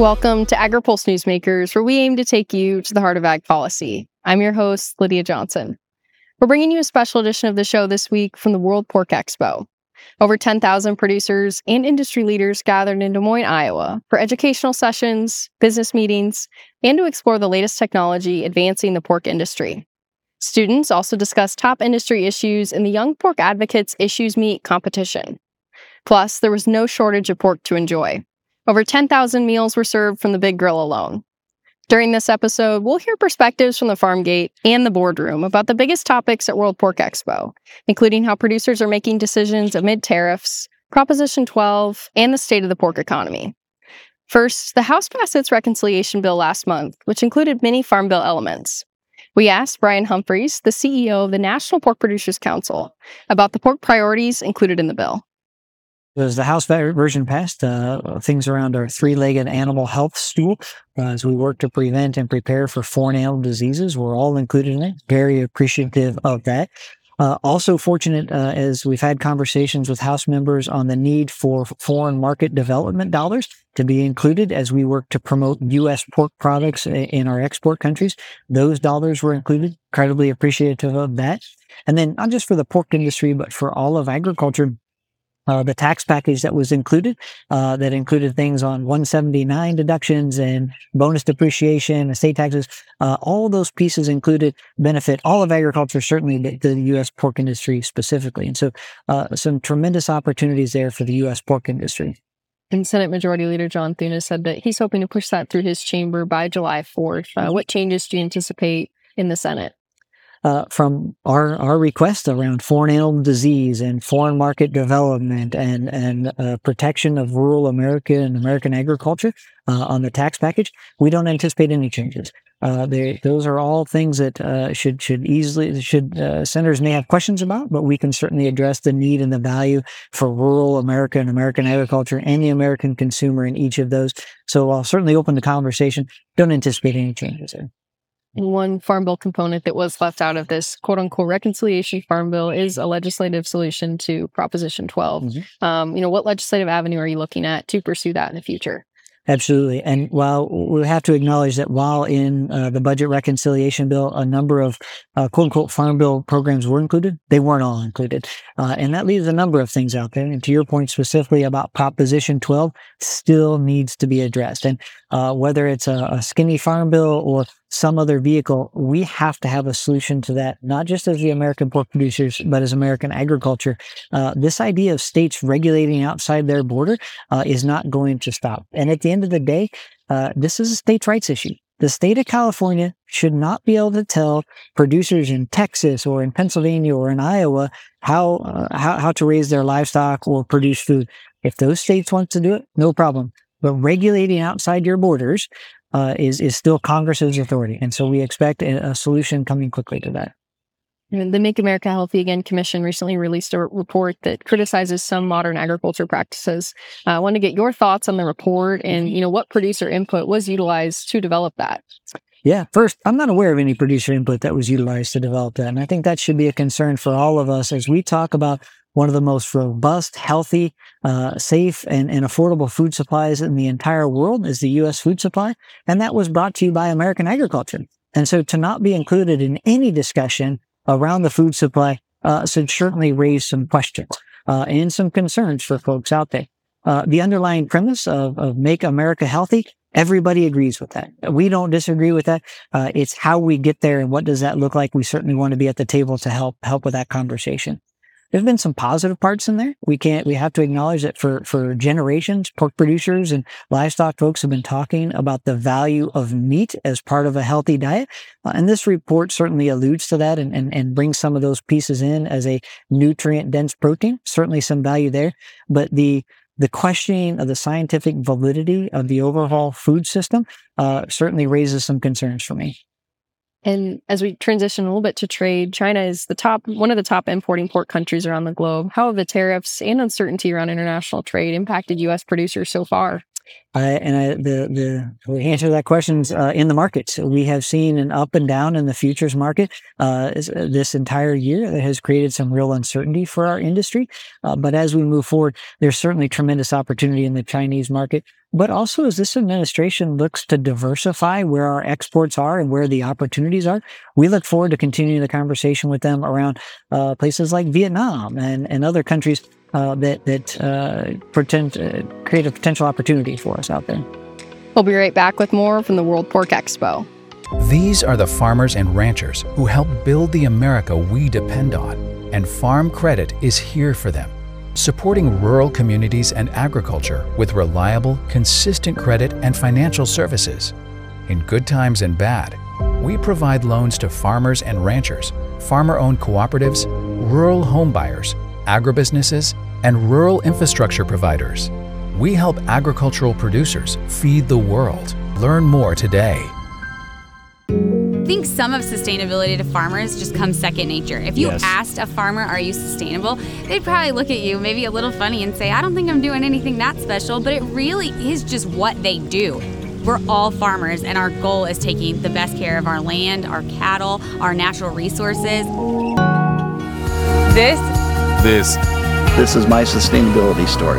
Welcome to AgriPulse Newsmakers, where we aim to take you to the heart of ag policy. I'm your host, Lydia Johnson. We're bringing you a special edition of the show this week from the World Pork Expo. Over 10,000 producers and industry leaders gathered in Des Moines, Iowa for educational sessions, business meetings, and to explore the latest technology advancing the pork industry. Students also discussed top industry issues in the Young Pork Advocates Issues Meet competition. Plus, there was no shortage of pork to enjoy. Over 10,000 meals were served from the big grill alone. During this episode, we'll hear perspectives from the farm gate and the boardroom about the biggest topics at World Pork Expo, including how producers are making decisions amid tariffs, Proposition 12, and the state of the pork economy. First, the House passed its reconciliation bill last month, which included many Farm Bill elements. We asked Brian Humphreys, the CEO of the National Pork Producers Council, about the pork priorities included in the bill. As the House version passed, things around our three-legged animal health stool, as we work to prevent and prepare for foreign animal diseases, were all included in it. Very appreciative of that. Also fortunate as we've had conversations with House members on the need for foreign market development dollars to be included as we work to promote U.S. pork products in our export countries. Those dollars were included. Incredibly appreciative of that. And then not just for the pork industry, but for all of agriculture, the tax package that was included, that included things on 179 deductions and bonus depreciation, estate taxes, all of those pieces included benefit all of agriculture, certainly the U.S. pork industry specifically. And so some tremendous opportunities there for the U.S. pork industry. And Senate Majority Leader John Thune has said that he's hoping to push that through his chamber by July 4th. What changes do you anticipate in the Senate? From our request around foreign animal disease and foreign market development and protection of rural America and American agriculture on the tax package, we don't anticipate any changes. Those are all things that senators may have questions about, but we can certainly address the need and the value for rural America and American agriculture and the American consumer in each of those. So I'll certainly open the conversation. Don't anticipate any changes there. And one Farm Bill component that was left out of this quote-unquote reconciliation Farm Bill is a legislative solution to Proposition 12. Mm-hmm. What legislative avenue are you looking at to pursue that in the future? Absolutely. And while we have to acknowledge that while in the budget reconciliation bill, a number of quote-unquote Farm Bill programs were included, they weren't all included. And that leaves a number of things out there. And to your point specifically about Proposition 12, still needs to be addressed. And whether it's a skinny Farm Bill or some other vehicle, we have to have a solution to that, not just as the American pork producers, but as American agriculture. This idea of states regulating outside their border is not going to stop. And at the end of the day, this is a states' rights issue. The state of California should not be able to tell producers in Texas or in Pennsylvania or in Iowa how to raise their livestock or produce food. If those states want to do it, no problem. But regulating outside your borders is still Congress's authority. And so we expect a solution coming quickly to that. The Make America Healthy Again Commission recently released a report that criticizes some modern agriculture practices. I want to get your thoughts on the report and, what producer input was utilized to develop that. Yeah, first, I'm not aware of any producer input that was utilized to develop that. And I think that should be a concern for all of us as we talk about one of the most robust, healthy, safe, and affordable food supplies in the entire world is the U.S. food supply. And that was brought to you by American agriculture. And so to not be included in any discussion around the food supply should certainly raise some questions and some concerns for folks out there. The underlying premise of Make America Healthy, everybody agrees with that. We don't disagree with that. It's how we get there and what does that look like. We certainly want to be at the table to help with that conversation. There's been some positive parts in there. We have to acknowledge that for generations, pork producers and livestock folks have been talking about the value of meat as part of a healthy diet. And this report certainly alludes to that and brings some of those pieces in as a nutrient-dense protein. Certainly some value there. But the questioning of the scientific validity of the overall food system certainly raises some concerns for me. And as we transition a little bit to trade, China is one of the top importing pork countries around the globe. How have the tariffs and uncertainty around international trade impacted U.S. producers so far? The answer to that question is in the markets. We have seen an up and down in the futures market this entire year that has created some real uncertainty for our industry. But as we move forward, there's certainly tremendous opportunity in the Chinese market. But also, as this administration looks to diversify where our exports are and where the opportunities are, we look forward to continuing the conversation with them around places like Vietnam and other countries that create a potential opportunity for us out there. We'll be right back with more from the World Pork Expo. These are the farmers and ranchers who help build the America we depend on, and Farm Credit is here for them, supporting rural communities and agriculture with reliable, consistent credit and financial services. In good times and bad, we provide loans to farmers and ranchers, farmer-owned cooperatives, rural home buyers, agribusinesses, and rural infrastructure providers. We help agricultural producers feed the world. Learn more today. I think some of sustainability to farmers just comes second nature. If you asked a farmer, are you sustainable? They'd probably look at you maybe a little funny and say, I don't think I'm doing anything that special, but it really is just what they do. We're all farmers, and our goal is taking the best care of our land, our cattle, our natural resources. This is my sustainability story.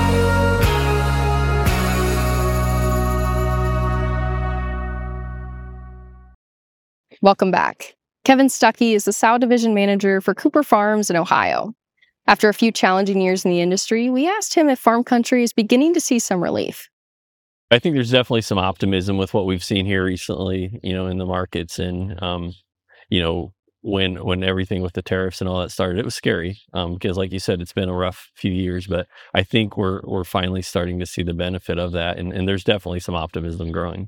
Welcome back. Kevin Stuckey is the sow division manager for Cooper Farms in Ohio. After a few challenging years in the industry, we asked him if farm country is beginning to see some relief. I think there's definitely some optimism with what we've seen here recently, in the markets. And, when everything with the tariffs and all that started, it was scary because, like you said, it's been a rough few years. But I think we're finally starting to see the benefit of that. And there's definitely some optimism growing.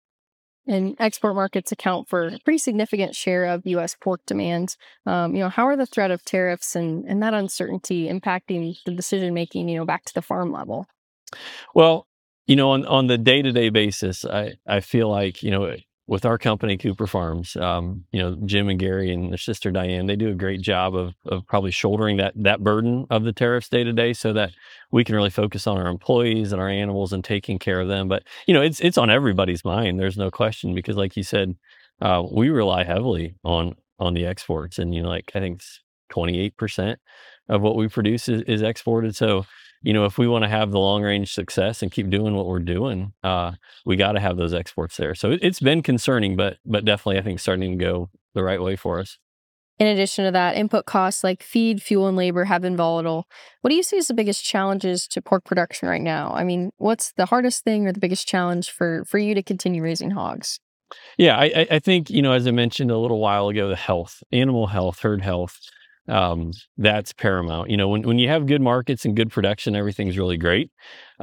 And export markets account for a pretty significant share of U.S. pork demand. How are the threat of tariffs and that uncertainty impacting the decision-making, back to the farm level? Well, on the day-to-day basis, I feel like, with our company, Cooper Farms, Jim and Gary and their sister Diane, they do a great job of probably shouldering that burden of the tariffs day to day so that we can really focus on our employees and our animals and taking care of them. But, it's on everybody's mind. There's no question because, like you said, we rely heavily on the exports. And, I think 28% of what we produce is exported. So, if we want to have the long range success and keep doing what we're doing, we got to have those exports there. So it's been concerning, but definitely I think starting to go the right way for us. In addition to that, input costs like feed, fuel, and labor have been volatile. What do you see as the biggest challenges to pork production right now? I mean, what's the hardest thing or the biggest challenge for you to continue raising hogs? Yeah, I think, as I mentioned a little while ago, the health, animal health, herd health, that's paramount. When you have good markets and good production, everything's really great.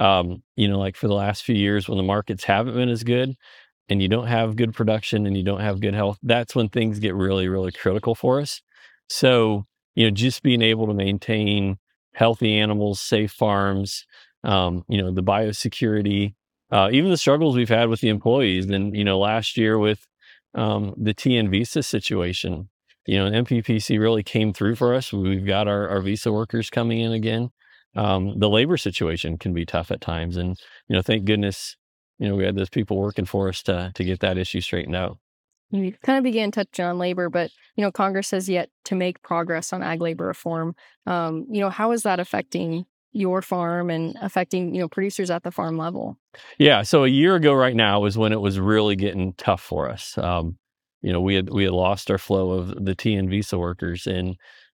Like for the last few years when the markets haven't been as good and you don't have good production and you don't have good health, that's when things get really, really critical for us. So, just being able to maintain healthy animals, safe farms, the biosecurity, even the struggles we've had with the employees. And, last year with the TN visa situation, MPPC really came through for us. We've got our visa workers coming in again. The labor situation can be tough at times. And, thank goodness, we had those people working for us to get that issue straightened out. We kind of began touching on labor, but, Congress has yet to make progress on ag labor reform. How is that affecting your farm and affecting, producers at the farm level? Yeah. So a year ago right now was when it was really getting tough for us. We had lost our flow of the TN visa workers and,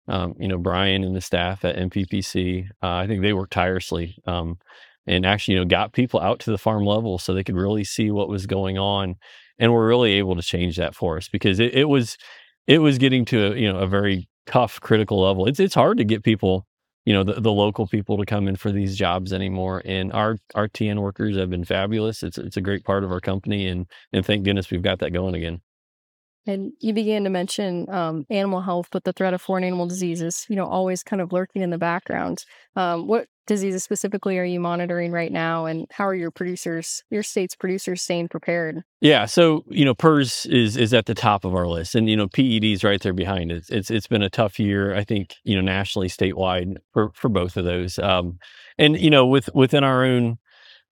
Brian and the staff at MPPC, I think they worked tirelessly, and actually, got people out to the farm level so they could really see what was going on. And we're really able to change that for us because it was getting to a very tough, critical level. It's hard to get people, the local people to come in for these jobs anymore. And our TN workers have been fabulous. It's a great part of our company. And thank goodness we've got that going again. And you began to mention animal health with the threat of foreign animal diseases, always kind of lurking in the background. What diseases specifically are you monitoring right now? And how are your state's producers staying prepared? Yeah, so, PRRS is at the top of our list. And, PED's right there behind it. It's been a tough year, I think, nationally, statewide for both of those. And, within our own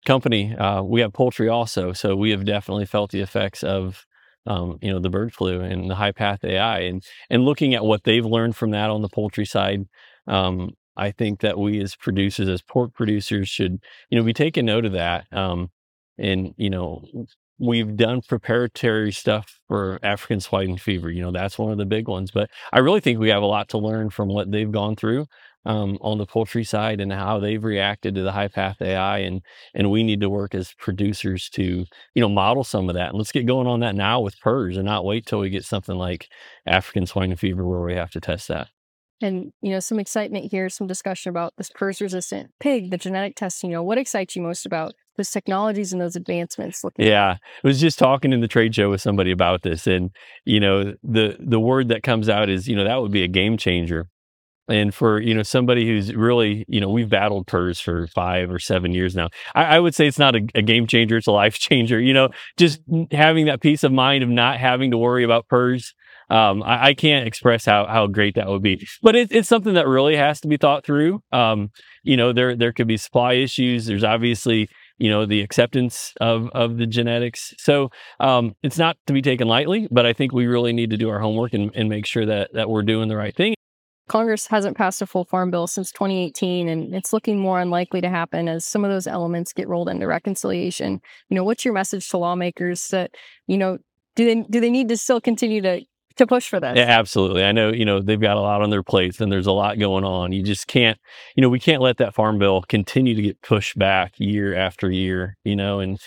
company, we have poultry also. So we have definitely felt the effects of, the bird flu and the high-path AI, and looking at what they've learned from that on the poultry side. I think that we as producers, as pork producers, should, be taking note of that. And, we've done preparatory stuff for African swine fever. That's one of the big ones. But I really think we have a lot to learn from what they've gone through on the poultry side and how they've reacted to the high-path AI. And we need to work as producers to, model some of that. And let's get going on that now with PRRS and not wait till we get something like African swine fever where we have to test that. And, some excitement here, some discussion about this PRRS-resistant pig, the genetic testing. What excites you most about those technologies and those advancements? Yeah, I was just talking in the trade show with somebody about this, and, the word that comes out is, that would be a game changer. And for, somebody who's really, we've battled PRRS for 5 or 7 years now. I would say it's not a game changer, it's a life changer. Just having that peace of mind of not having to worry about PRRS. I can't express how great that would be, but it's something that really has to be thought through. There could be supply issues. There's obviously, the acceptance of the genetics. So it's not to be taken lightly, but I think we really need to do our homework and make sure that we're doing the right thing. Congress hasn't passed a full farm bill since 2018, and it's looking more unlikely to happen as some of those elements get rolled into reconciliation. What's your message to lawmakers that, do they need to still continue to push for this? Yeah, absolutely. I know, they've got a lot on their plates and there's a lot going on. You just can't, we can't let that farm bill continue to get pushed back year after year, and,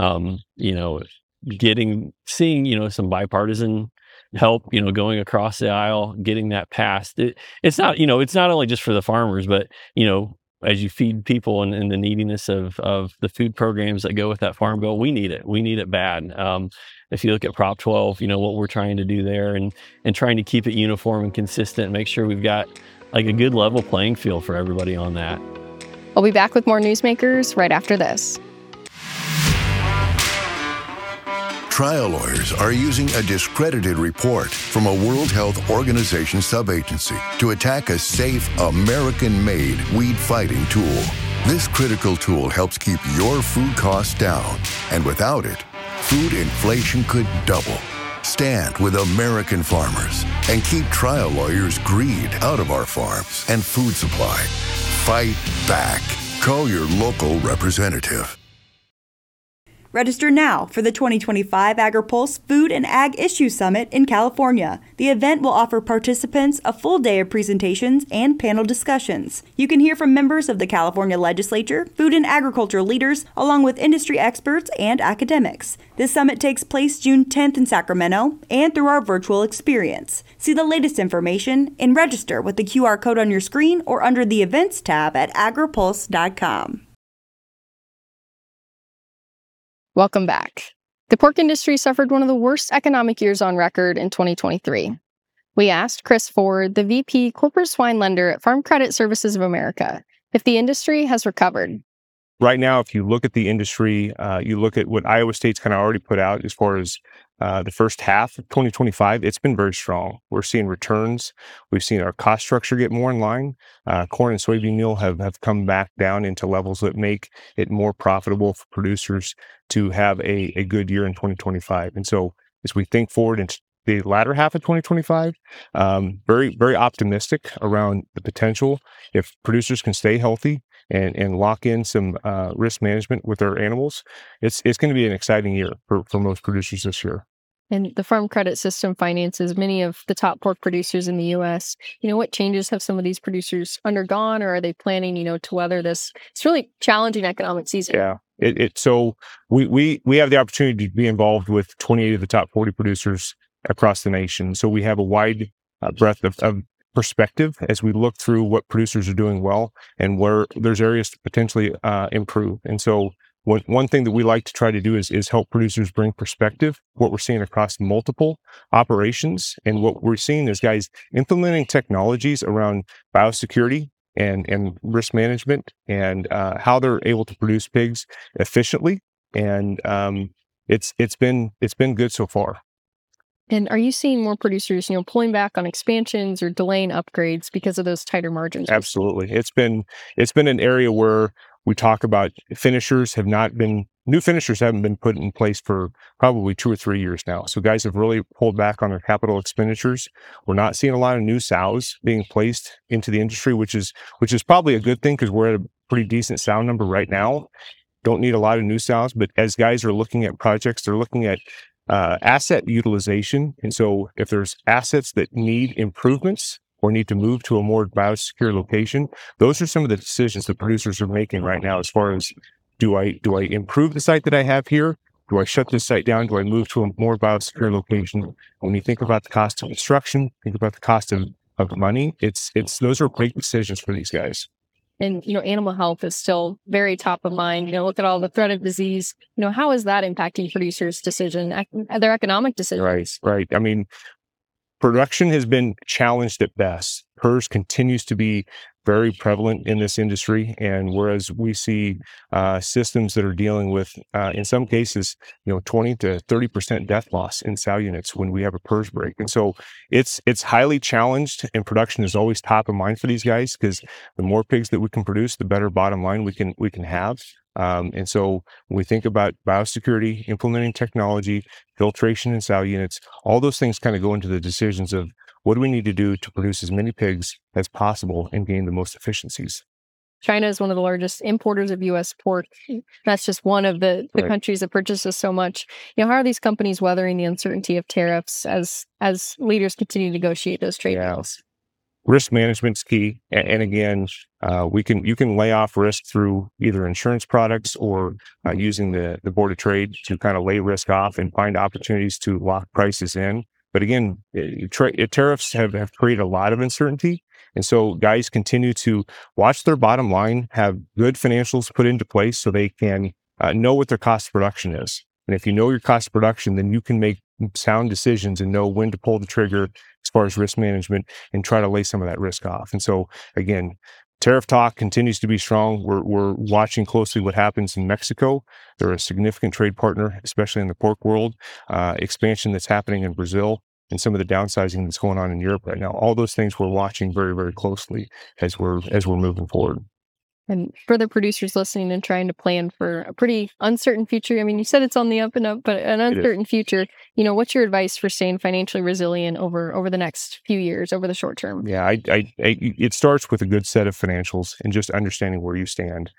seeing, some bipartisan help, going across the aisle, getting that passed. It's not, it's not only just for the farmers, but, as you feed people and the neediness of the food programs that go with that farm bill, we need it. We need it bad. If you look at Prop 12, what we're trying to do there and trying to keep it uniform and consistent and make sure we've got like a good level playing field for everybody on that. I'll be back with more Newsmakers right after this. Trial lawyers are using a discredited report from a World Health Organization subagency to attack a safe, American-made weed-fighting tool. This critical tool helps keep your food costs down, and without it, food inflation could double. Stand with American farmers and keep trial lawyers' greed out of our farms and food supply. Fight back. Call your local representative. Register now for the 2025 AgriPulse Food and Ag Issue Summit in California. The event will offer participants a full day of presentations and panel discussions. You can hear from members of the California Legislature, food and agriculture leaders, along with industry experts and academics. This summit takes place June 10th in Sacramento and through our virtual experience. See the latest information and register with the QR code on your screen or under the Events tab at agripulse.com. Welcome back. The pork industry suffered one of the worst economic years on record in 2023. We asked Chris Ford, the VP Corporate Swine Lender at Farm Credit Services of America, if the industry has recovered. Right now, if you look at the industry, you look at what Iowa State's kind of already put out as far as the first half of 2025, it's been very strong. We're seeing returns. We've seen our cost structure get more in line. Corn and soybean meal have come back down into levels that make it more profitable for producers to have a good year in 2025. And so as we think forward into the latter half of 2025, very, very optimistic around the potential. If producers can stay healthy and lock in some risk management with their animals, it's going to be an exciting year for most producers this year. And the Farm Credit System finances many of the top pork producers in the U.S. What changes have some of these producers undergone, or are they planning, to weather this? It's really challenging economic season. Yeah. So we have the opportunity to be involved with 28 of the top 40 producers across the nation. So we have a wide breadth of perspective as we look through what producers are doing well and where there's areas to potentially improve. And so one thing that we like to try to do is help producers bring perspective, what we're seeing across multiple operations. And what we're seeing is guys implementing technologies around biosecurity and risk management and how they're able to produce pigs efficiently. And it's been good so far. And are you seeing more producers, pulling back on expansions or delaying upgrades because of those tighter margins? Absolutely. It's been an area where We talk about new finishers haven't been put in place for probably 2 or 3 years now. So guys have really pulled back on their capital expenditures. We're not seeing a lot of new sows being placed into the industry, which is probably a good thing because we're at a pretty decent sow number right now. Don't need a lot of new sows, but as guys are looking at projects, they're looking at asset utilization. And so if there's assets that need improvements or need to move to a more biosecure location, those are some of the decisions that producers are making right now as far as, do I improve the site that I have here? Do I shut this site down? Do I move to a more biosecure location? When you think about the cost of construction, think about the cost of money, those are big decisions for these guys. And, animal health is still very top of mind. Look at all the threat of disease. How is that impacting producers' their economic decisions? Right. I mean, production has been challenged at best. PRRS continues to be very prevalent in this industry. And whereas we see systems that are dealing with, in some cases, 20 to 30% death loss in sow units when we have a PRRS break. And so it's highly challenged, and production is always top of mind for these guys because the more pigs that we can produce, the better bottom line we can have. And so when we think about biosecurity, implementing technology, filtration in sow units, all those things kind of go into the decisions of what do we need to do to produce as many pigs as possible and gain the most efficiencies. China is one of the largest importers of U.S. pork. That's just one of the countries that purchases so much. How are these companies weathering the uncertainty of tariffs as leaders continue to negotiate those trade deals? Risk management's key. And again, you can lay off risk through either insurance products or using the Board of Trade to kind of lay risk off and find opportunities to lock prices in. But again, tariffs have created a lot of uncertainty. And so guys continue to watch their bottom line, have good financials put into place so they can know what their cost of production is. And if you know your cost of production, then you can make sound decisions and know when to pull the trigger as far as risk management and try to lay some of that risk off. And so again, tariff talk continues to be strong. We're watching closely what happens in Mexico. They're a significant trade partner, especially in the pork world. Expansion that's happening in Brazil and some of the downsizing that's going on in Europe right now. All those things we're watching very, very closely as we're moving forward. And for the producers listening and trying to plan for a pretty uncertain future, I mean, you said it's on the up and up, but an uncertain future, what's your advice for staying financially resilient over the next few years, over the short term? Yeah, it starts with a good set of financials and just understanding where you stand,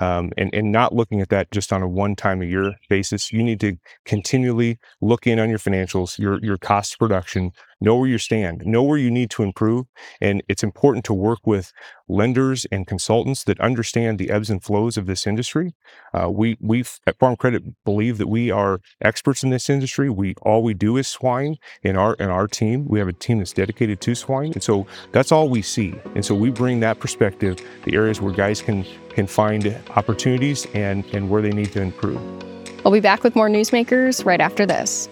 and not looking at that just on a one-time-a-year basis. You need to continually look in on your financials, your cost of production, know where you stand, know where you need to improve. And it's important to work with lenders and consultants that understand the ebbs and flows of this industry. We at Farm Credit believe that we are experts in this industry. All we do is swine in our team. We have a team that's dedicated to swine. And so that's all we see. And so we bring that perspective, the areas where guys can find opportunities and where they need to improve. We'll be back with more Newsmakers right after this.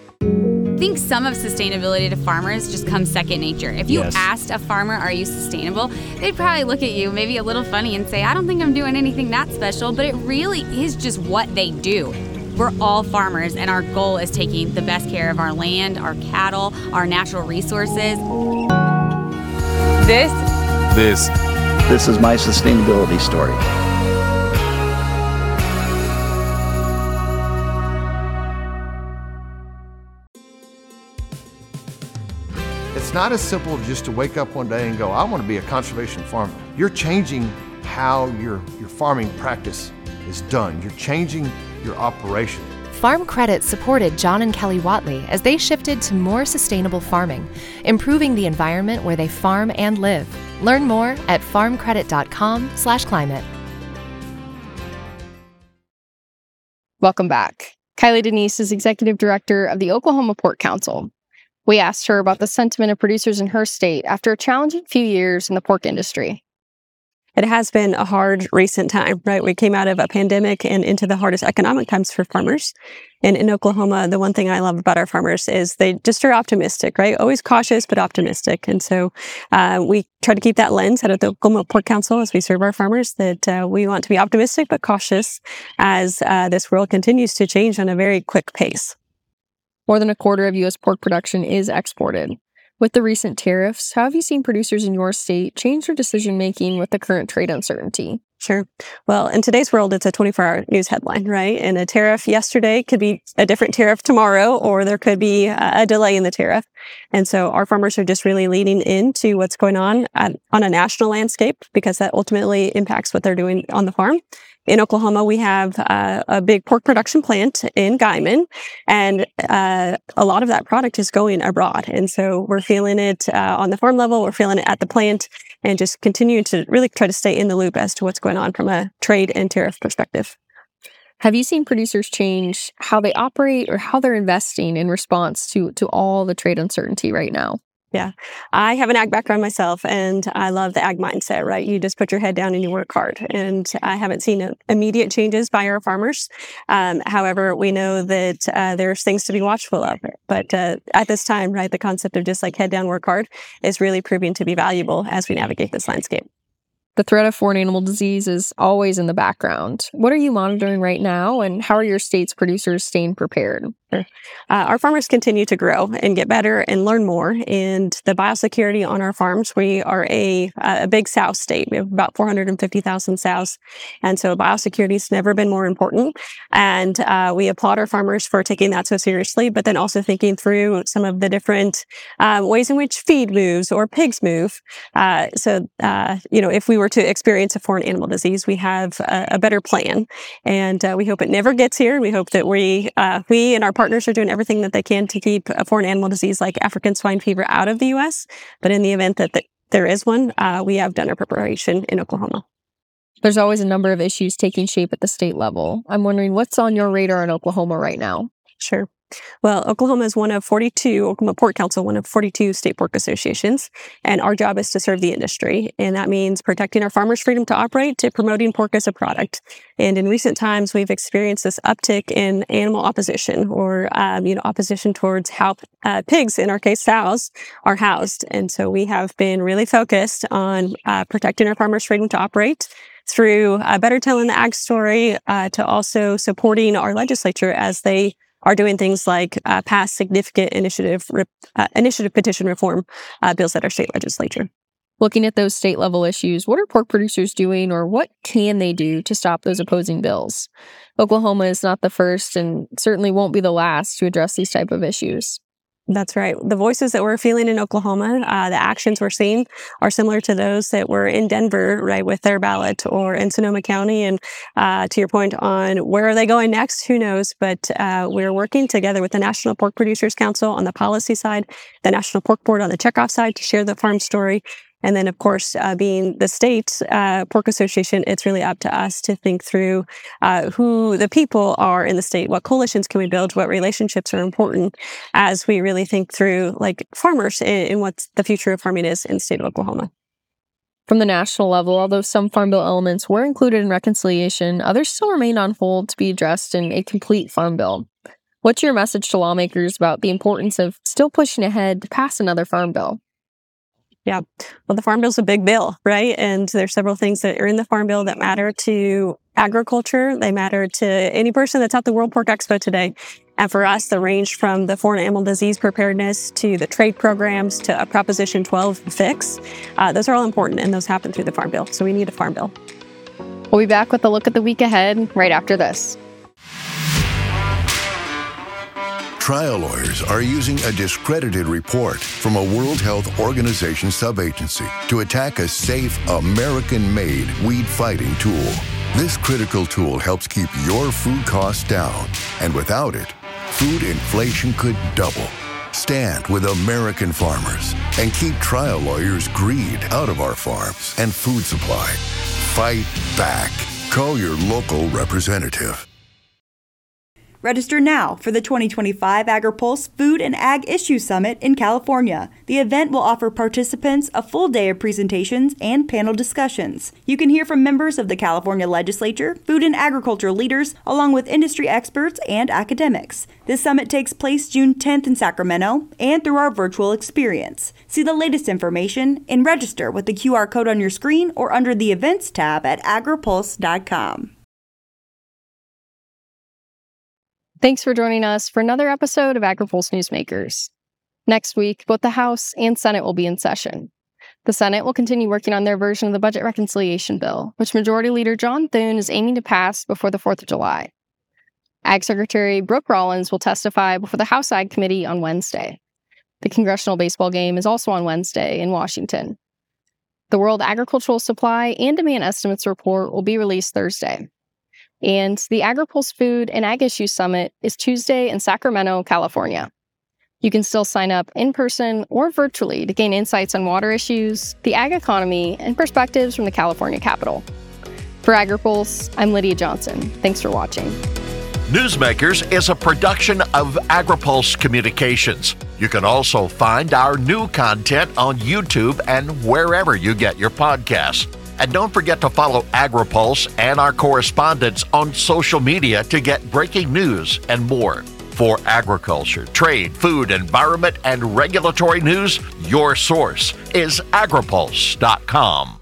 I think some of sustainability to farmers just comes second nature. If you asked a farmer, are you sustainable? They'd probably look at you maybe a little funny and say, I don't think I'm doing anything that special, but it really is just what they do. We're all farmers, and our goal is taking the best care of our land, our cattle, our natural resources. This is my sustainability story. It's not as simple just to wake up one day and go, I want to be a conservation farmer. You're changing how your farming practice is done. You're changing your operation. Farm Credit supported John and Kelly Watley as they shifted to more sustainable farming, improving the environment where they farm and live. Learn more at farmcredit.com/climate. Welcome back. Kylie Denise is Executive Director of the Oklahoma Pork Council. We asked her about the sentiment of producers in her state after a challenging few years in the pork industry. It has been a hard recent time, right? We came out of a pandemic and into the hardest economic times for farmers. And in Oklahoma, the one thing I love about our farmers is they just are optimistic, right? Always cautious, but optimistic. And so we try to keep that lens out of the Oklahoma Pork Council as we serve our farmers, that we want to be optimistic but cautious as this world continues to change on a very quick pace. More than a quarter of U.S. pork production is exported. With the recent tariffs, how have you seen producers in your state change their decision-making with the current trade uncertainty? Sure. Well, in today's world, it's a 24-hour news headline, right? And a tariff yesterday could be a different tariff tomorrow, or there could be a delay in the tariff. And so our farmers are just really leaning into what's going on a national landscape, because that ultimately impacts what they're doing on the farm. In Oklahoma, we have a big pork production plant in Guymon, and a lot of that product is going abroad. And so we're feeling it on the farm level, we're feeling it at the plant, and just continuing to really try to stay in the loop as to what's going on from a trade and tariff perspective. Have you seen producers change how they operate or how they're investing in response to all the trade uncertainty right now? Yeah. I have an ag background myself, and I love the ag mindset, right? You just put your head down and you work hard. And I haven't seen immediate changes by our farmers. However, we know that there's things to be watchful of. But at this time, right, the concept of just like head down, work hard is really proving to be valuable as we navigate this landscape. The threat of foreign animal disease is always in the background. What are you monitoring right now, and how are your state's producers staying prepared? Sure. Our farmers continue to grow and get better and learn more. And the biosecurity on our farms, we are a big sow state. We have about 450,000 sows. And so biosecurity has never been more important. And we applaud our farmers for taking that so seriously, but then also thinking through some of the different ways in which feed moves or pigs move. If we were to experience a foreign animal disease, we have a better plan. And we hope it never gets here. We hope that we and our partners are doing everything that they can to keep a foreign animal disease like African swine fever out of the U.S. But in the event that there is one, we have done our preparation in Oklahoma. There's always a number of issues taking shape at the state level. I'm wondering what's on your radar in Oklahoma right now? Sure. Well, Oklahoma is Oklahoma Pork Council, one of 42 state pork associations, and our job is to serve the industry. And that means protecting our farmers' freedom to operate to promoting pork as a product. And in recent times, we've experienced this uptick in animal opposition or, opposition towards how pigs, in our case, sows, are housed. And so we have been really focused on protecting our farmers' freedom to operate through better telling the ag story, to also supporting our legislature as they are doing things like pass significant initiative petition reform bills at our state legislature. Looking at those state level issues, what are pork producers doing, or what can they do to stop those opposing bills? Oklahoma is not the first and certainly won't be the last to address these type of issues. That's right. The voices that we're feeling in Oklahoma, the actions we're seeing are similar to those that were in Denver, right, with their ballot, or in Sonoma County. And to your point on where are they going next, who knows? But we're working together with the National Pork Producers Council on the policy side, the National Pork Board on the checkoff side to share the farm story. And then, of course, being the state pork association, it's really up to us to think through who the people are in the state, what coalitions can we build, what relationships are important as we really think through like farmers and what the future of farming is in the state of Oklahoma. From the national level, although some Farm Bill elements were included in reconciliation, others still remain on hold to be addressed in a complete Farm Bill. What's your message to lawmakers about the importance of still pushing ahead to pass another Farm Bill? Yeah. Well, the Farm Bill is a big bill, right? And there's several things that are in the Farm Bill that matter to agriculture. They matter to any person that's at the World Pork Expo today. And for us, they range from the foreign animal disease preparedness to the trade programs to a Proposition 12 fix. Those are all important, and those happen through the Farm Bill. So we need a Farm Bill. We'll be back with a look at the week ahead right after this. Trial lawyers are using a discredited report from a World Health Organization subagency to attack a safe, American-made weed-fighting tool. This critical tool helps keep your food costs down, and without it, food inflation could double. Stand with American farmers and keep trial lawyers' greed out of our farms and food supply. Fight back. Call your local representative. Register now for the 2025 AgriPulse Food and Ag Issue Summit in California. The event will offer participants a full day of presentations and panel discussions. You can hear from members of the California Legislature, food and agriculture leaders, along with industry experts and academics. This summit takes place June 10th in Sacramento and through our virtual experience. See the latest information and register with the QR code on your screen or under the Events tab at agripulse.com. Thanks for joining us for another episode of AgriPulse Newsmakers. Next week, both the House and Senate will be in session. The Senate will continue working on their version of the budget reconciliation bill, which Majority Leader John Thune is aiming to pass before the 4th of July. Ag Secretary Brooke Rollins will testify before the House Ag Committee on Wednesday. The congressional baseball game is also on Wednesday in Washington. The World Agricultural Supply and Demand Estimates report will be released Thursday. And the AgriPulse Food and Ag Issues Summit is Tuesday in Sacramento, California. You can still sign up in person or virtually to gain insights on water issues, the ag economy, and perspectives from the California Capitol. For AgriPulse, I'm Lydia Johnson. Thanks for watching. Newsmakers is a production of AgriPulse Communications. You can also find our new content on YouTube and wherever you get your podcasts. And don't forget to follow AgriPulse and our correspondents on social media to get breaking news and more. For agriculture, trade, food, environment, and regulatory news, your source is agripulse.com.